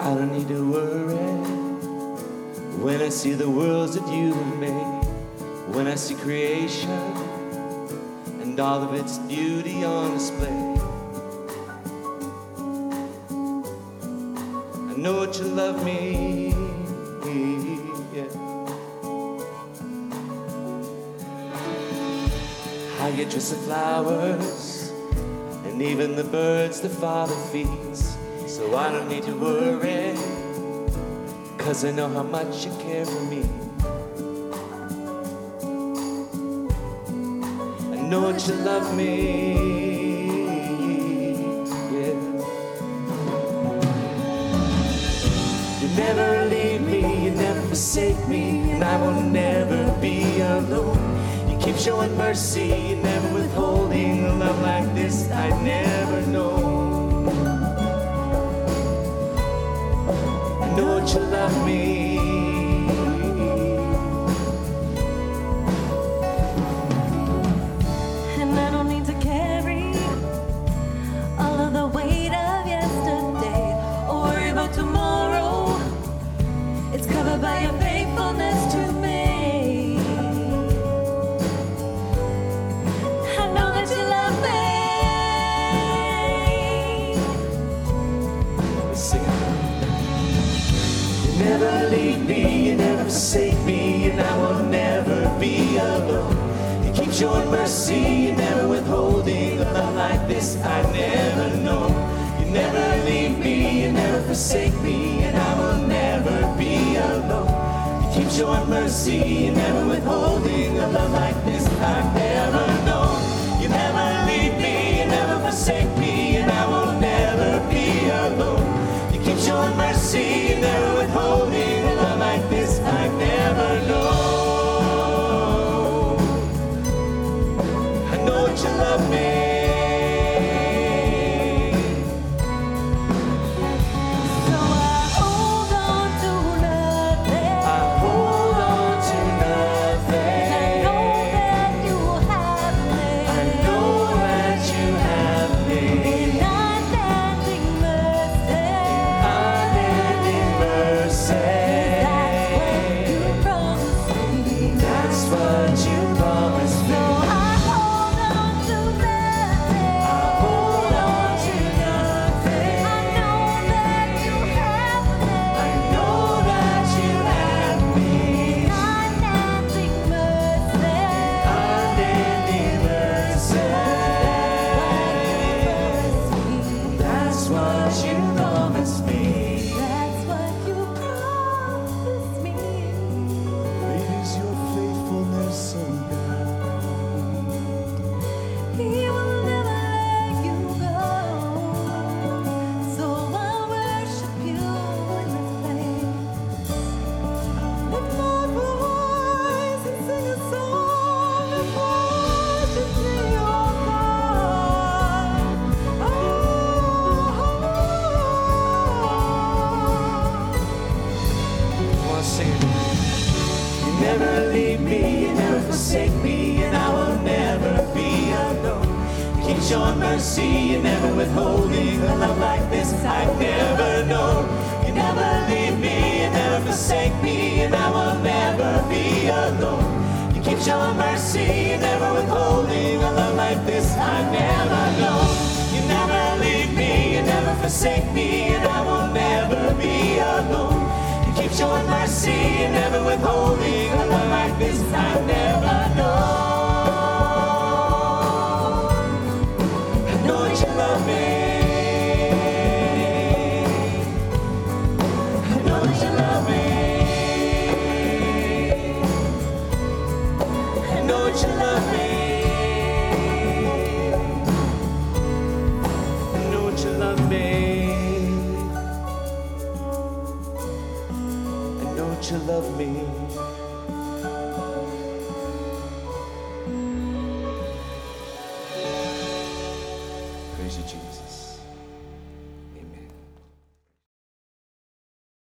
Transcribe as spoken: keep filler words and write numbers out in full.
I don't need to worry when I see the worlds that you have made, when I see creation and all of its beauty on display. I know that you love me, yeah. I get just the flowers and even the birds the Father feeds, so I don't need to worry, 'cause I know how much you care for me. I know that you love me, yeah. You never leave me, you never forsake me, and I will never be alone. You keep showing mercy, you never withholding a love like this I'd never know. I know that you love me, and I don't need to carry all of the weight of yesterday or worry about tomorrow. It's covered by your faithfulness to me. I know that you love me. sing it. You never leave me, you never forsake me, and I will never be alone. You keep showing mercy, you never withholding a love like this I never know. You never leave me, you never forsake me, and I will never be alone. You keep showing mercy, you never withholding a love like this I've never known. You never leave me, you never forsake me, and I will never be alone. You keep showing mercy, you never withholding a love like this I've never known. I know that you love me. So I hold on to nothing. I hold on to nothing. I know that you have me. I know that you have me. In unending mercy. Unending mercy. That's what you promised me. That's what you promised me. So I hold on to nothing. I hold on to nothing. I know that you have me. I know that you have me. Unending mercy. Unending mercy. That's what you promised me. That's what you promised me. Great is your faithfulness, O God. He will never let you go. So I'll worship you in this place. Lift my voice and sing a song of worship to your God. Oh, Come on, sing it. You never leave me, you never forsake me, and I will never be alone. You keep showing mercy, you never withholding a love like this I've never known. You never leave me, you never forsake me, and I will never be alone. You keep showing mercy, you never withholding a love like this I've never known. You never leave me, you never forsake me, and I will never be alone. You keep showing mercy, you never withholding a love like this I've never known. I know that you love me. I know that you love me. I know that you love me. I know that you love me. I know that you love me. Praise you, Jesus.